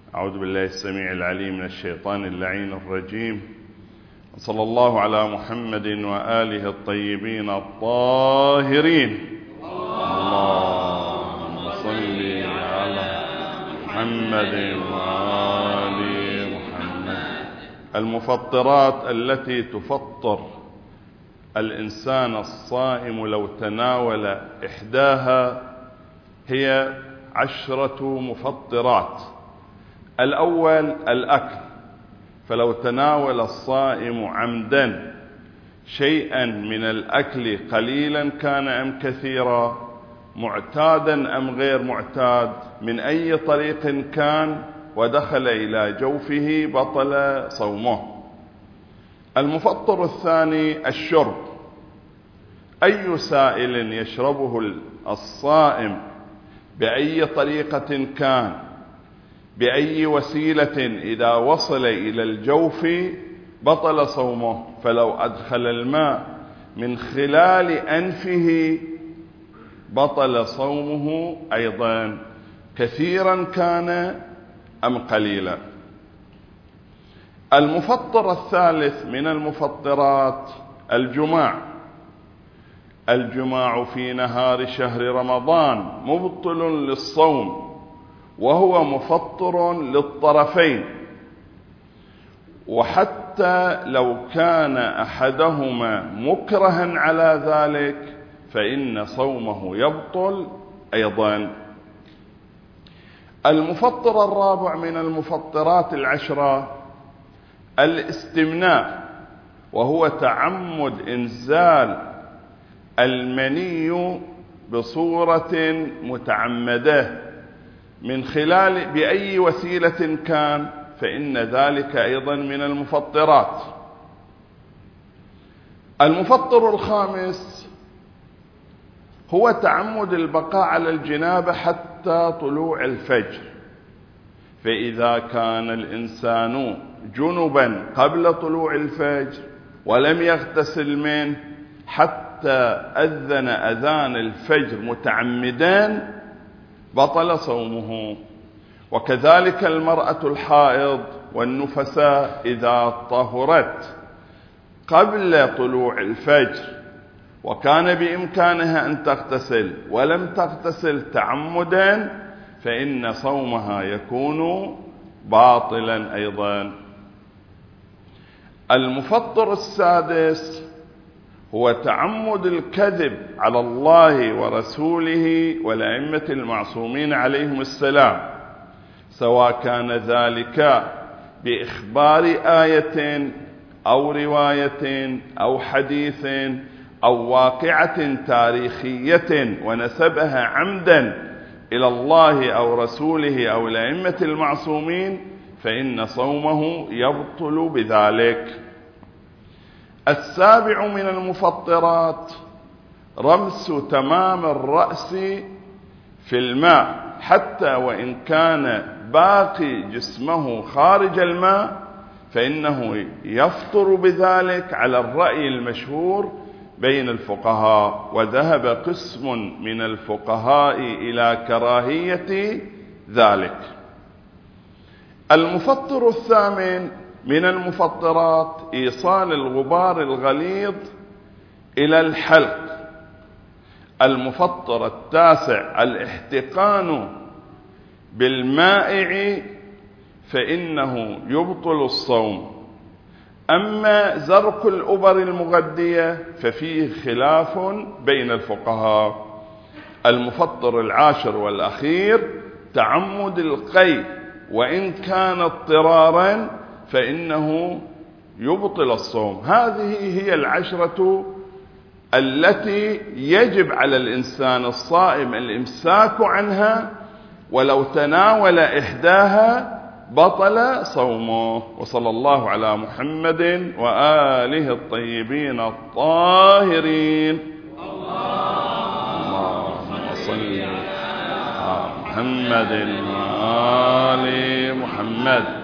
أعوذ بالله السميع العليم من الشيطان اللعين الرجيم. صلى الله على محمد وآله الطيبين الطاهرين. اللهم صل على محمد وآل محمد. المفطرات التي تفطر الإنسان الصائم لو تناول إحداها هي 10 مفطرات. الأول الأكل، فلو تناول الصائم عمدا شيئا من الأكل قليلا كان أم كثيرا، معتادا أم غير معتاد، من أي طريق كان ودخل إلى جوفه بطل صومه. المفطر الثاني الشرب، أي سائل يشربه الصائم بأي طريقة كان بأي وسيلة إذا وصل إلى الجوف بطل صومه. فلو أدخل الماء من خلال أنفه بطل صومه أيضا، كثيرا كان أم قليلا. المفطر الثالث من المفطرات الجماع. الجماع في نهار شهر رمضان مبطل للصوم، وهو مفطر للطرفين، وحتى لو كان أحدهما مكرها على ذلك فإن صومه يبطل أيضا. المفطر الرابع من المفطرات 10 الاستمناء، وهو تعمد إنزال المني بصورة متعمدة من خلال بأي وسيلة كان، فإن ذلك أيضا من المفطرات. المفطر الخامس هو تعمد البقاء على الجنابة حتى طلوع الفجر، فإذا كان الإنسان جنبا قبل طلوع الفجر ولم يغتسل منه حتى أذن أذان الفجر متعمدان بطل صومه. وكذلك المرأة الحائض والنفساء إذا طهرت قبل طلوع الفجر وكان بإمكانها أن تغتسل ولم تغتسل تعمدا فإن صومها يكون باطلا أيضا. المفطر السادس هو تعمد الكذب على الله ورسوله والأئمة المعصومين عليهم السلام، سواء كان ذلك بإخبار آية أو رواية أو حديث أو واقعة تاريخية ونسبها عمدا إلى الله أو رسوله أو الأئمة المعصومين، فإن صومه يبطل بذلك. السابع من المفطرات رمس تمام الرأس في الماء، حتى وإن كان باقي جسمه خارج الماء فإنه يفطر بذلك على الرأي المشهور بين الفقهاء، وذهب قسم من الفقهاء إلى كراهية ذلك. المفطر الثامن من المفطرات إيصال الغبار الغليظ إلى الحلق. المفطر التاسع الاحتقان بالمائع، فإنه يبطل الصوم. أما زرق الأبر المغذية ففيه خلاف بين الفقهاء. المفطر العاشر والأخير تعمد القيء، وإن كان اضطرارا فإنه يبطل الصوم. هذه هي 10 التي يجب على الإنسان الصائم الإمساك عنها، ولو تناول إحداها بطل صومه. وصلى الله على محمد وآله الطيبين الطاهرين. اللهم صل على محمد وآل محمد.